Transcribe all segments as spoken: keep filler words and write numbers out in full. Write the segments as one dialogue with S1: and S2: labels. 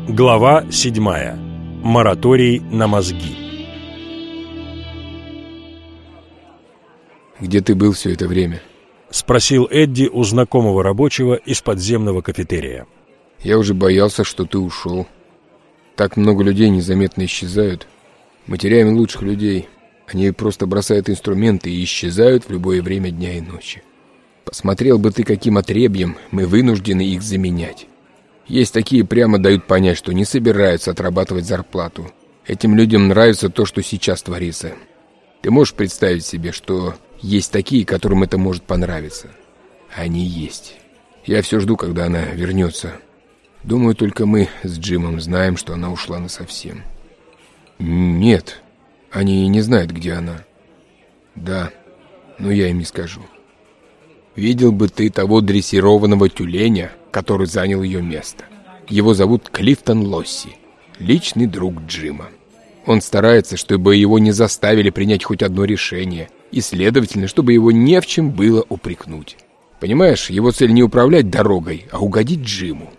S1: Глава седьмая. Мораторий на мозги.
S2: «Где ты был все это время?»
S1: — спросил Эдди у знакомого рабочего из подземного кафетерия.
S2: «Я уже боялся, что ты ушел. Так много людей незаметно исчезают. Мы теряем лучших людей. Они просто бросают инструменты и исчезают в любое время дня и ночи. Посмотрел бы ты, каким отребьем мы вынуждены их заменять. Есть такие, прямо дают понять, что не собираются отрабатывать зарплату. Этим людям нравится то, что сейчас творится. Ты можешь представить себе, что есть такие, которым это может понравиться? Они есть. Я все жду, когда она вернется. Думаю, только мы с Джимом знаем, что она ушла насовсем. Нет, они не знают, где она. Да, но я им не скажу. Видел бы ты того дрессированного тюленя, который занял ее место. Его зовут Клифтон Лосси, личный друг Джима. Он старается, чтобы его не заставили принять хоть одно решение, и, следовательно, чтобы его не в чем было упрекнуть. Понимаешь, его цель не управлять дорогой, а угодить Джиму.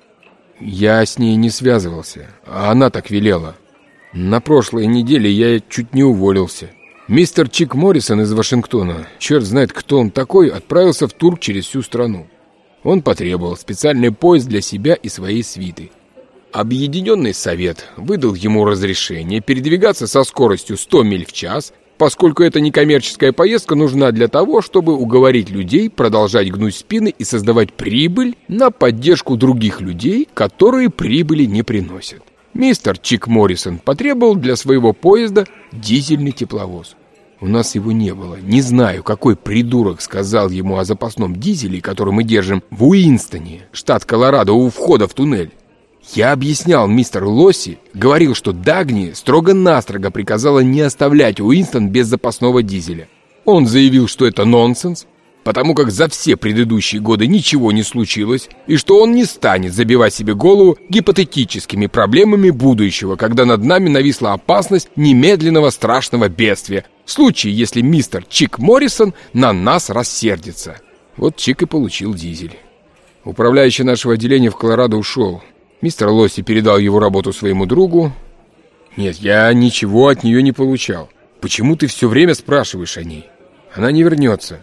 S2: Я с ней не связывался, а она так велела. На прошлой неделе я чуть не уволился. Мистер Чик Моррисон из Вашингтона, черт знает, кто он такой, отправился в тур через всю страну. Он потребовал специальный поезд для себя и своей свиты. Объединенный совет выдал ему разрешение передвигаться со скоростью сто миль в час, поскольку эта некоммерческая поездка нужна для того, чтобы уговорить людей продолжать гнуть спины и создавать прибыль на поддержку других людей, которые прибыли не приносят. Мистер Чик Моррисон потребовал для своего поезда дизельный тепловоз. У нас его не было. Не знаю, какой придурок сказал ему о запасном дизеле, который мы держим в Уинстоне, штат Колорадо, у входа в туннель. Я объяснял мистеру Лосси, говорил, что Дагни строго-настрого приказала не оставлять Уинстон без запасного дизеля. Он заявил, что это нонсенс, потому как за все предыдущие годы ничего не случилось, и что он не станет забивать себе голову гипотетическими проблемами будущего, когда над нами нависла опасность немедленного страшного бедствия, в случае, если мистер Чик Моррисон на нас рассердится. Вот Чик и получил дизель. Управляющий нашего отделения в Колорадо ушел. Мистер Лосси передал его работу своему другу. Нет, я ничего от нее не получал. Почему ты все время спрашиваешь о ней? Она не вернется.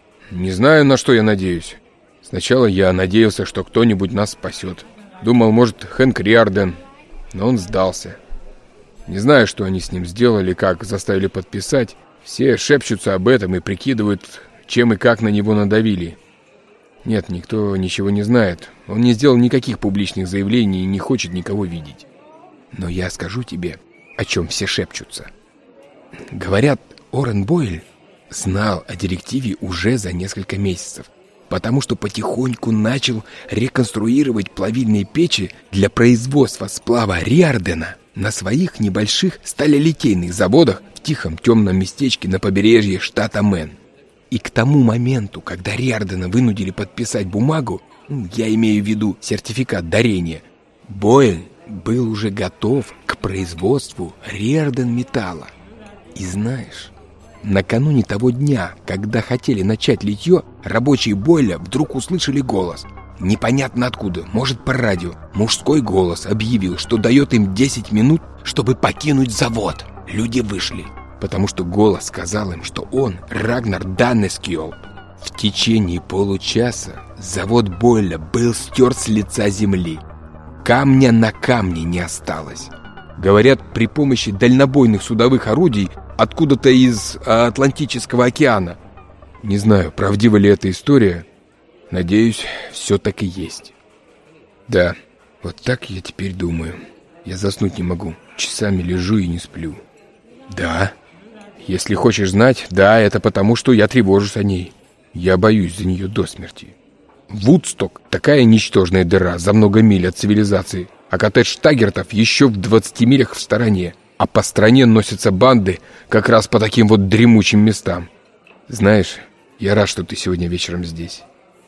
S2: Не знаю, на что я надеюсь. Сначала я надеялся, что кто-нибудь нас спасет. Думал, может, Хэнк Риарден, но он сдался. Не знаю, что они с ним сделали, как заставили подписать. Все шепчутся об этом и прикидывают, чем и как на него надавили. Нет, никто ничего не знает. Он не сделал никаких публичных заявлений и не хочет никого видеть. Но я скажу тебе, о чем все шепчутся. Говорят, Орен Бойль знал о директиве уже за несколько месяцев, потому что потихоньку начал реконструировать плавильные печи для производства сплава Риардена на своих небольших сталелитейных заводах в тихом темном местечке на побережье штата Мэн. И к тому моменту, когда Риардена вынудили подписать бумагу, я имею в виду сертификат дарения, Бойль был уже готов к производству Риарден металла. И знаешь, накануне того дня, когда хотели начать литье, рабочие Бойля вдруг услышали голос. Непонятно откуда, может, по радио. Мужской голос объявил, что дает им десять минут, чтобы покинуть завод. Люди вышли, потому что голос сказал им, что он Рагнар Даннескьол. В течение получаса завод Бойля был стерт с лица земли. Камня на камне не осталось. Говорят, при помощи дальнобойных судовых орудий откуда-то из Атлантического океана. Не знаю, правдива ли эта история. Надеюсь, все так и есть. Да, вот так я теперь думаю. Я заснуть не могу. Часами лежу и не сплю. Да, если хочешь знать, да, это потому, что я тревожусь о ней. Я боюсь за нее до смерти. Вудсток — такая ничтожная дыра за много миль от цивилизации, а коттедж Таггертов еще в двадцати милях в стороне. А по стране носятся банды как раз по таким вот дремучим местам. Знаешь, я рад, что ты сегодня вечером здесь.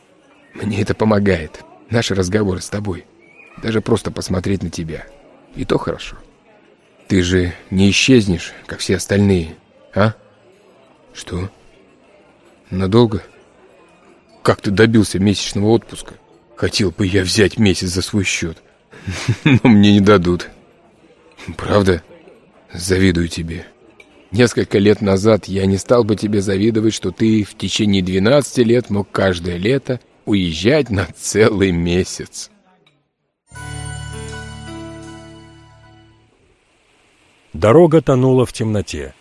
S2: Мне это помогает. Наши разговоры с тобой. Даже просто посмотреть на тебя. И то хорошо. Ты же не исчезнешь, как все остальные, а? Что? Надолго? Как ты добился месячного отпуска? Хотел бы я взять месяц за свой счет. Но мне не дадут. Правда? Завидую тебе. Несколько лет назад я не стал бы тебе завидовать, что ты в течение двенадцати лет мог каждое лето уезжать на целый месяц.
S1: Дорога тонула в темноте.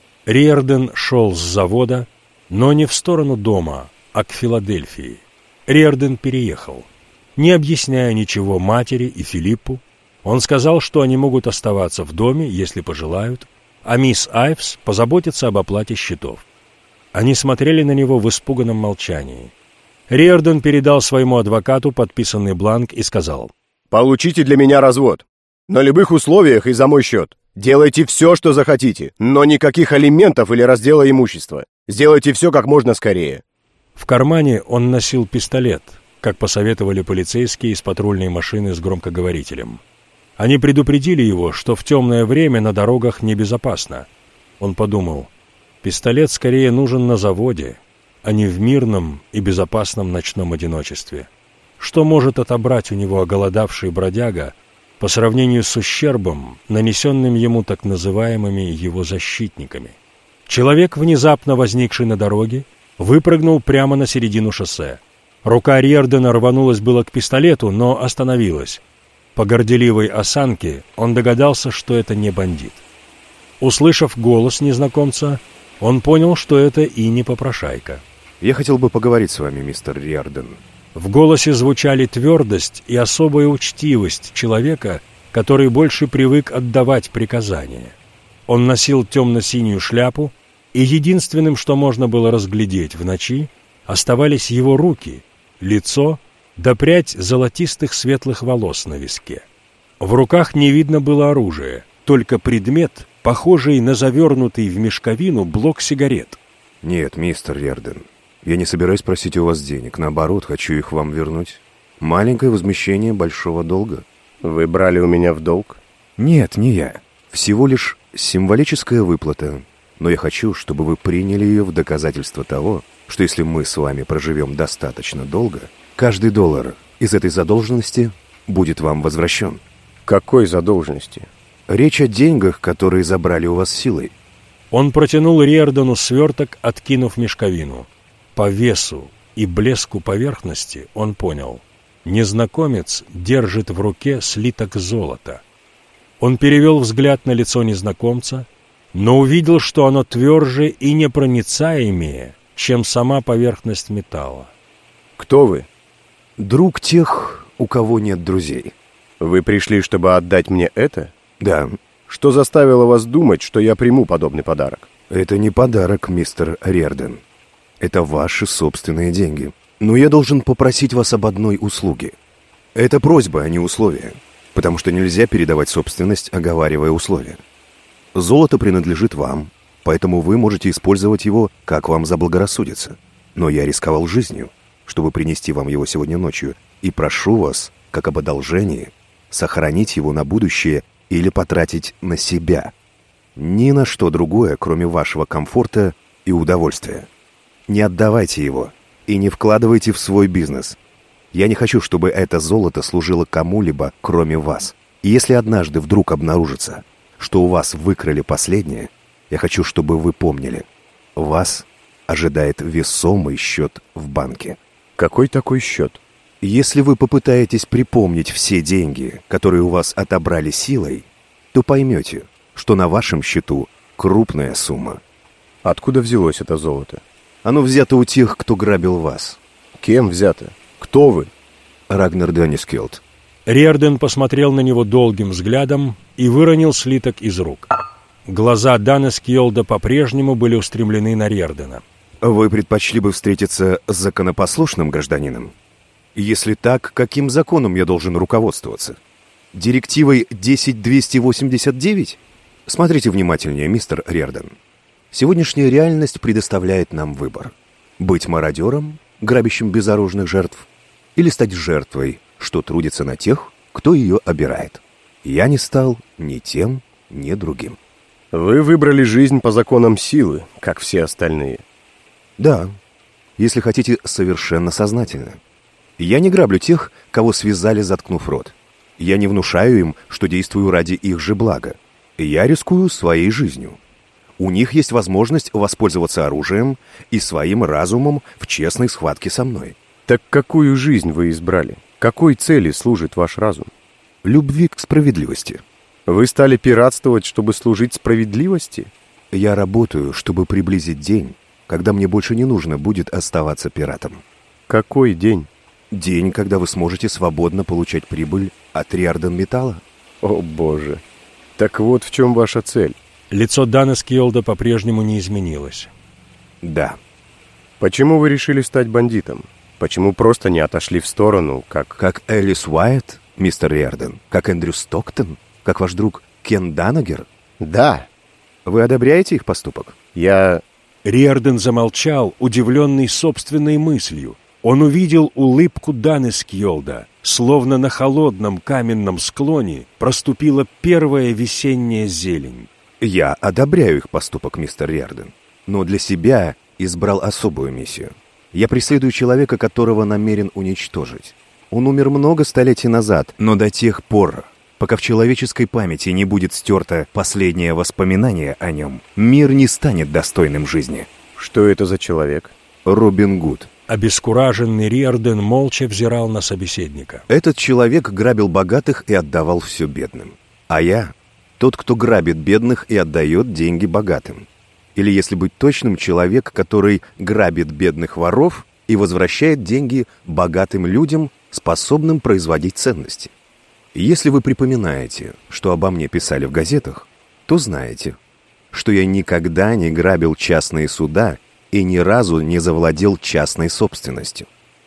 S1: Риордан шел с завода, но не в сторону дома, а к Филадельфии. Риордан переехал. Не объясняя ничего матери и Филиппу, он сказал, что они могут оставаться в доме, если пожелают, а мисс Айвс позаботится об оплате счетов. Они смотрели на него в испуганном молчании. Риордан передал своему адвокату подписанный бланк и сказал:
S3: «Получите для меня развод. На любых условиях и за мой счет. Делайте все, что захотите, но никаких алиментов или раздела имущества. Сделайте все как можно скорее».
S1: В кармане он носил пистолет, как посоветовали полицейские из патрульной машины с громкоговорителем. Они предупредили его, что в темное время на дорогах небезопасно. Он подумал: пистолет скорее нужен на заводе, а не в мирном и безопасном ночном одиночестве. Что может отобрать у него оголодавший бродяга по сравнению с ущербом, нанесенным ему так называемыми его защитниками? Человек, внезапно возникший на дороге, выпрыгнул прямо на середину шоссе. Рука Риордана рванулась было к пистолету, но остановилась. По горделивой осанке он догадался, что это не бандит. Услышав голос незнакомца, он понял, что это и не попрошайка.
S4: «Я хотел бы поговорить с вами, мистер Риордан».
S1: В голосе звучали твердость и особая учтивость человека, который больше привык отдавать приказания. Он носил темно-синюю шляпу, и единственным, что можно было разглядеть в ночи, оставались его руки, лицо да прядь золотистых светлых волос на виске. В руках не видно было оружия, только предмет, похожий на завернутый в мешковину блок сигарет.
S4: «Нет, мистер Риордан, я не собираюсь просить у вас денег, наоборот, хочу их вам вернуть. Маленькое возмещение большого долга».
S3: «Вы брали у меня в долг?»
S4: «Нет, не я. Всего лишь символическая выплата. Но я хочу, чтобы вы приняли ее в доказательство того, что если мы с вами проживем достаточно долго, каждый доллар из этой задолженности будет вам возвращен».
S3: «Какой задолженности?»
S4: «Речь о деньгах, которые забрали у вас силой».
S1: Он протянул Риордану сверток, откинув мешковину. По весу и блеску поверхности он понял: незнакомец держит в руке слиток золота. Он перевел взгляд на лицо незнакомца, но увидел, что оно тверже и непроницаемее, чем сама поверхность металла.
S3: «Кто вы?»
S4: «Друг тех, у кого нет друзей».
S3: «Вы пришли, чтобы отдать мне это?»
S4: «Да».
S3: «Что заставило вас думать, что я приму подобный подарок?»
S4: «Это не подарок, мистер Риордан. Это ваши собственные деньги. Но я должен попросить вас об одной услуге. Это просьба, а не условие, потому что нельзя передавать собственность, оговаривая условия. Золото принадлежит вам, поэтому вы можете использовать его, как вам заблагорассудится. Но я рисковал жизнью, чтобы принести вам его сегодня ночью, и прошу вас, как об одолжении, сохранить его на будущее или потратить на себя. Ни на что другое, кроме вашего комфорта и удовольствия. Не отдавайте его и не вкладывайте в свой бизнес. Я не хочу, чтобы это золото служило кому-либо, кроме вас. И если однажды вдруг обнаружится, что у вас выкрали последнее, я хочу, чтобы вы помнили, вас ожидает весомый счет в банке».
S3: «Какой такой счет?»
S4: «Если вы попытаетесь припомнить все деньги, которые у вас отобрали силой, то поймете, что на вашем счету крупная сумма».
S3: «Откуда взялось это золото?»
S4: «Оно взято у тех, кто грабил вас».
S3: «Кем взято? Кто вы?»
S4: «Рагнар Данискелд».
S1: Риордан посмотрел на него долгим взглядом и выронил слиток из рук. Глаза Данискелда по-прежнему были устремлены на Риордана.
S4: «Вы предпочли бы встретиться с законопослушным гражданином? Если так, каким законом я должен руководствоваться? Директивой десять двести восемьдесят девять? Смотрите внимательнее, мистер Риордан. Сегодняшняя реальность предоставляет нам выбор. Быть мародером, грабящим безоружных жертв, или стать жертвой, что трудится на тех, кто ее обирает. Я не стал ни тем, ни другим».
S3: «Вы выбрали жизнь по законам силы, как все остальные».
S4: «Да, если хотите, совершенно сознательно. Я не граблю тех, кого связали, заткнув рот. Я не внушаю им, что действую ради их же блага. Я рискую своей жизнью. У них есть возможность воспользоваться оружием и своим разумом в честной схватке со мной.
S3: Так какую жизнь вы избрали? Какой цели служит ваш разум?
S4: Любви к справедливости.
S3: Вы стали пиратствовать, чтобы служить справедливости?
S4: Я работаю, чтобы приблизить день, когда мне больше не нужно будет оставаться пиратом.
S3: Какой день?
S4: День, когда вы сможете свободно получать прибыль от Риордан Металла.
S3: О, боже. Так вот в чем ваша цель.
S1: Лицо Дана Скьолда по-прежнему не изменилось.
S4: Да.
S3: Почему вы решили стать бандитом? Почему просто не отошли в сторону, как...
S4: Как Элис Уайт, мистер Риордан? Как Эндрю Стоктон? Как ваш друг Кен Данагер?
S3: Да.
S4: Вы одобряете их поступок?
S3: Я...
S1: Риордан замолчал, удивленный собственной мыслью. Он увидел улыбку Даны Скьолда, словно на холодном каменном склоне проступила первая весенняя зелень.
S4: Я одобряю их поступок, мистер Риордан, но для себя избрал особую миссию. Я преследую человека, которого намерен уничтожить. Он умер много столетий назад, но до тех пор, пока в человеческой памяти не будет стерто последнее воспоминание о нем, мир не станет достойным жизни.
S3: Что это за человек?
S4: Робин Гуд.
S1: Обескураженный Риордан молча взирал на собеседника.
S4: Этот человек грабил богатых и отдавал все бедным. А я — тот, кто грабит бедных и отдает деньги богатым. Или, если быть точным, человек, который грабит бедных воров и возвращает деньги богатым людям, способным производить ценности. Если вы припоминаете, что обо мне писали в газетах, то знаете, что я никогда не грабил частные суда и ни разу не завладел частной собственностью.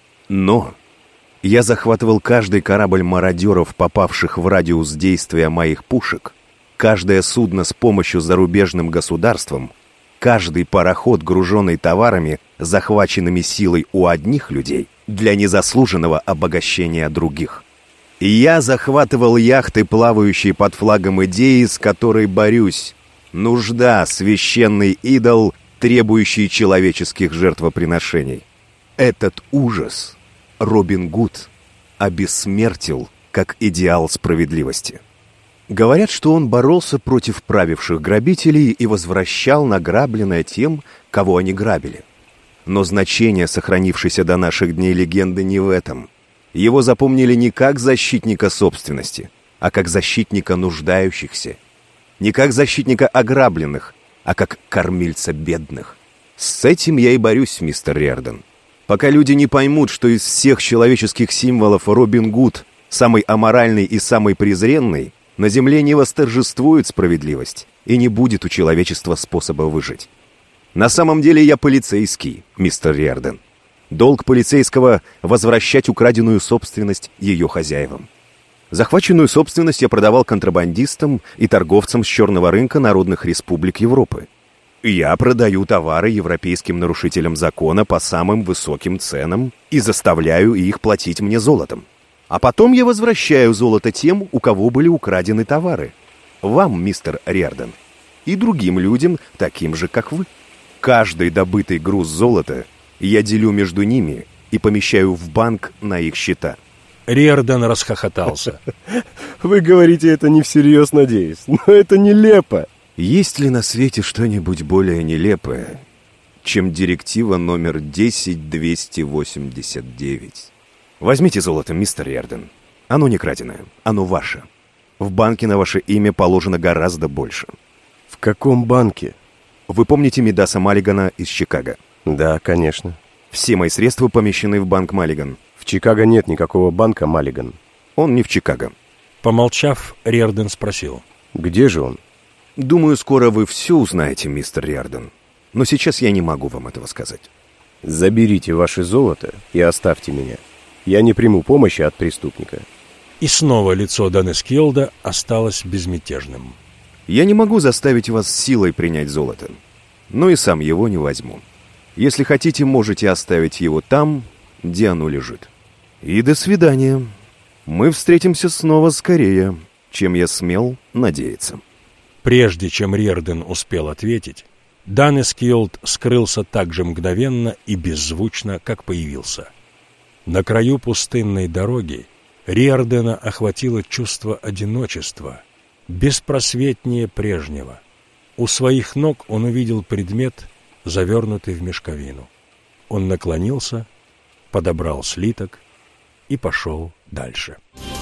S4: Но я захватывал каждый корабль мародеров, попавших в радиус действия моих пушек, каждое судно с помощью зарубежным государством, каждый пароход, груженный товарами, захваченными силой у одних людей, для незаслуженного обогащения других. И я захватывал яхты, плавающие под флагом идеи, с которой борюсь. Нужда — священный идол, требующий человеческих жертвоприношений. Этот ужас Робин Гуд обессмертил как идеал справедливости. Говорят, что он боролся против правивших грабителей и возвращал награбленное тем, кого они грабили. Но значение сохранившейся до наших дней легенды не в этом. Его запомнили не как защитника собственности, а как защитника нуждающихся. Не как защитника ограбленных, а как кормильца бедных. С этим я и борюсь, мистер Риордан. Пока люди не поймут, что из всех человеческих символов Робин Гуд самый аморальный и самый презренный, на земле не восторжествует справедливость, и не будет у человечества способа выжить. На самом деле я полицейский, мистер Риордан. Долг полицейского — возвращать украденную собственность ее хозяевам. Захваченную собственность я продавал контрабандистам и торговцам с черного рынка народных республик Европы. Я продаю товары европейским нарушителям закона по самым высоким ценам и заставляю их платить мне золотом. А потом я возвращаю золото тем, у кого были украдены товары. Вам, мистер Риордан, и другим людям, таким же, как вы. Каждый добытый груз золота я делю между ними и помещаю в банк на их счета.
S1: Риордан расхохотался.
S3: Вы говорите это не всерьез, надеюсь, но это нелепо.
S4: Есть ли на свете что-нибудь более нелепое, чем директива номер десять двести восемьдесят девять? Возьмите золото, мистер Риордан. Оно не краденое, оно ваше. В банке на ваше имя положено гораздо больше.
S3: В каком банке?
S4: Вы помните Мидаса Маллигана из Чикаго?
S3: Да, конечно.
S4: Все мои средства помещены в банк Маллиган.
S3: В Чикаго нет никакого банка Маллиган.
S4: Он не в Чикаго.
S1: Помолчав, Риордан спросил.
S3: Где же он?
S4: Думаю, скоро вы все узнаете, мистер Риордан. Но сейчас я не могу вам этого сказать.
S3: Заберите ваше золото и оставьте меня. Я не приму помощи от преступника.
S1: И снова лицо Дана Скьолда осталось безмятежным.
S4: Я не могу заставить вас силой принять золото, но и сам его не возьму. Если хотите, можете оставить его там, где оно лежит. И до свидания. Мы встретимся снова скорее, чем я смел надеяться.
S1: Прежде чем Риордан успел ответить, Дан Скьолд скрылся так же мгновенно и беззвучно, как появился. На краю пустынной дороги Риордена охватило чувство одиночества, беспросветнее прежнего. У своих ног он увидел предмет, завернутый в мешковину. Он наклонился, подобрал слиток и пошел дальше.